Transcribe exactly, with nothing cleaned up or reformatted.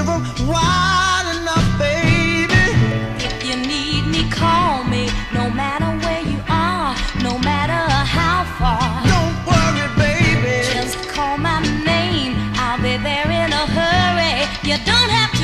river wide enough, baby. If you need me, call me. No matter where you are, no matter how far. Don't worry, baby. Just call my name, I'll be there in a hurry. You don't have to